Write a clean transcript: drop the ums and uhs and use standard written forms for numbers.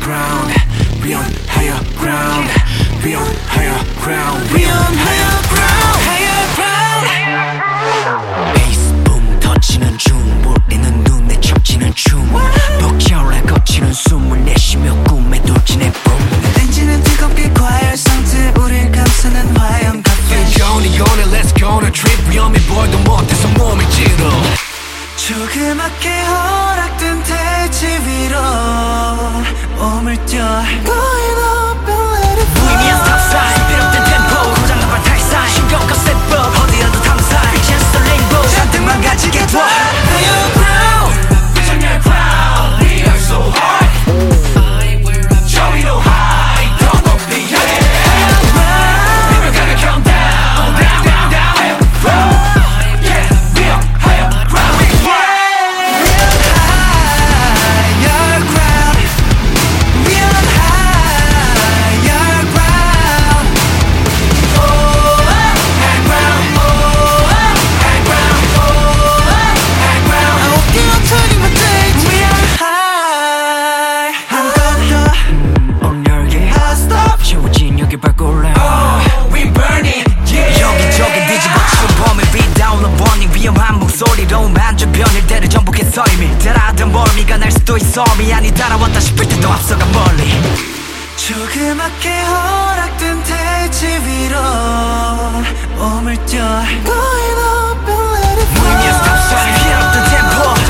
ground. We on higher ground. We on higher ground. We on higher ground. Higher ground. 베이스 붐 터치는 중 우리는 눈에 척지는 춤 벅차올라 거치는 숨을 내쉬며 꿈에 돌진해 붐 땡지는 뜨겁게 과열 상태 우릴 감싸는 화염 카페 Gonna let's go on a trip 위험해 보여도 못해서 몸을 찌르 조그맣게 허락된 대지 위로 몸을 뛰어 Going up and let it fly 무의미한 stop sign 비롯된 템포 고장난 발 탈사인 신경껏 step up 어디라도 탐사 Reach and the rainbow 잔뜩 망가지게 둬 Higher ground. Bitch on your ground. We are so high. 저기도 high. 더 높이 향해. Never gonna come down. Down, down, down. Higher ground. Yeah, we are higher ground. Higher ground We on higher ground Oh, high ground. Oh, high ground. Oh, high ground. 어깨가 터진 것 같아 We on high 한껏 더 온열게 I'll stop 채워진 여기 발골라 Oh, we burning. Yeah. 여기저기 뒤집어치고 범위 beat down the burning 위험한 목소리로 만주변일 때를 정복해서 이미 따라하던 멀미가 날 수도 있어 미안이 따라왔다 싶을 때도 앞서가 멀리 조그맣게 허락된 대지 위로 몸을 뛰어 Going up and let it fly 무의미한 stop sign 피해없던 템포